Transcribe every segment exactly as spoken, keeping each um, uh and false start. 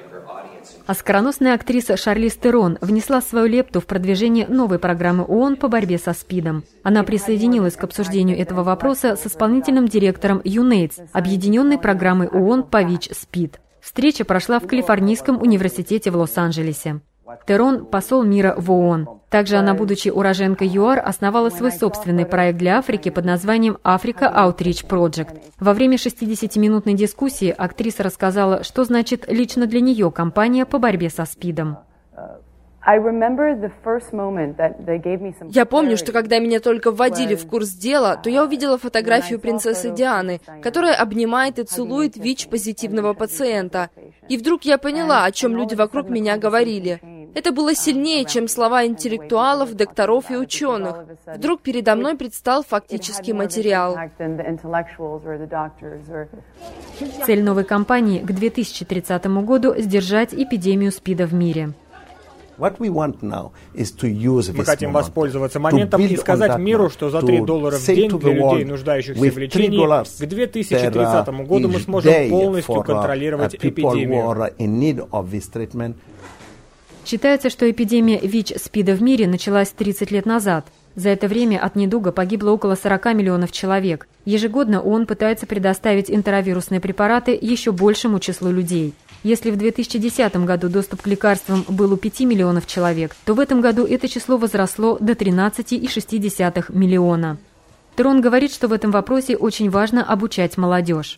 Оскароносная актриса Шарлиз Терон внесла свою лепту в продвижение новой программы ООН по борьбе со СПИДом. Она присоединилась к обсуждению этого вопроса с исполнительным директором ЮНЕЙДС, объединенной программой ООН по ВИЧ-СПИД. Встреча прошла в Калифорнийском университете в Лос-Анджелесе. Терон – посол мира в ООН. Также она, будучи уроженкой ЮАР, основала свой собственный проект для Африки под названием «Africa Outreach Project». Во время шестидесятиминутной дискуссии актриса рассказала, что значит лично для нее кампания по борьбе со СПИДом. Я помню, что когда меня только вводили в курс дела, то я увидела фотографию принцессы Дианы, которая обнимает и целует ВИЧ-позитивного пациента. И вдруг я поняла, о чем люди вокруг меня говорили. Это было сильнее, чем слова интеллектуалов, докторов и ученых. Вдруг передо мной предстал фактический материал. Цель новой кампании к две тысячи тридцатому году – сдержать эпидемию СПИДа в мире. Мы хотим воспользоваться моментом и сказать миру, что за три доллара в день для людей, нуждающихся в лечении, к две тысячи тридцатому году мы сможем полностью контролировать эпидемию. Считается, что эпидемия ВИЧ-СПИДа в мире началась тридцать лет назад. За это время от недуга погибло около сорока миллионов человек. Ежегодно ООН пытается предоставить энтеровирусные препараты еще большему числу людей. Если в две тысячи десятом году доступ к лекарствам был у пяти миллионов человек, то в этом году это число возросло до тринадцати целых шесть десятых миллиона. Терон говорит, что в этом вопросе очень важно обучать молодежь.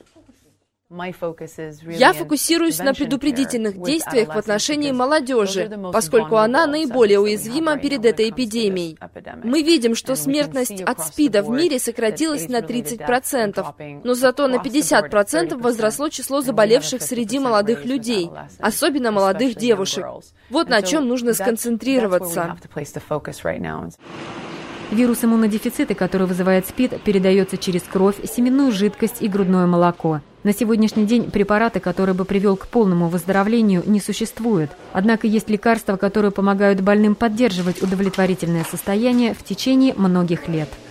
Я фокусируюсь на предупредительных действиях в отношении молодежи, поскольку она наиболее уязвима перед этой эпидемией. Мы видим, что смертность от СПИДа в мире сократилась на тридцать процентов, но зато на пятьдесят процентов возросло число заболевших среди молодых людей, особенно молодых девушек. Вот на чем нужно сконцентрироваться. Вирус иммунодефицита, который вызывает СПИД, передается через кровь, семенную жидкость и грудное молоко. На сегодняшний день препарата, который бы привел к полному выздоровлению, не существует. Однако есть лекарства, которые помогают больным поддерживать удовлетворительное состояние в течение многих лет.